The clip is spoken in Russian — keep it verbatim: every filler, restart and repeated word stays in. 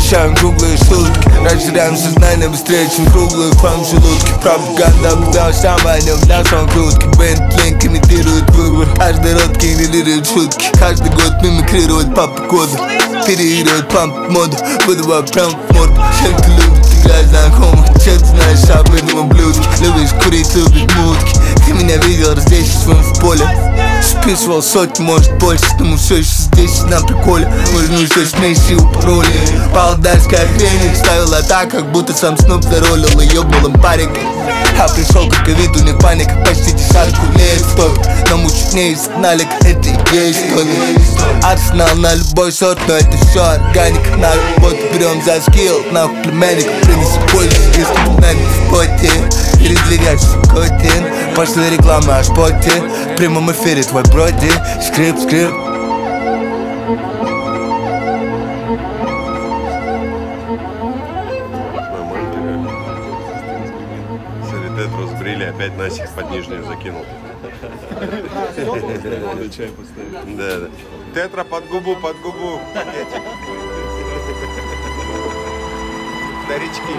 Обещаем круглые шутки, расширяем сознание быстрее, чем круглые фам желудки. Пропаганда, потому что самое не в нашем крутке. Бэнд-линк имитирует выбор, каждый рот генерирует шутки. Каждый год мимикрирует папа кода, переигрывает памп моду, выдавая прям в морду. Чем ты любишь играть знакомых, чем ты знаешь об этом ублюдке. Любишь курить, любишь мутки. Ты меня видел здесь, своим в поле. Списывал сотни, может больше, но мы все еще здесь на приколе. Можно еще смесь и упороли. Павлодарская хрень ставила так, как будто сам Снуп заролил ее голым париком. А пришел как и вид, у них паника, почти десятку лет стоит. Но мы чуть не изгнали, это и есть история. Арсенал на любой сорт, но это все органика. На работу берем за скилл, нахуй племянник. Принеси больше, если знаешь в поте. Передвигаешь котин, пошла реклама аж поте. В прямом эфире твой броди, скрип, скрип. Тетру сбрили, опять Насик под нижнюю закинул. Да, да. Тетра под губу, под губу. Старички.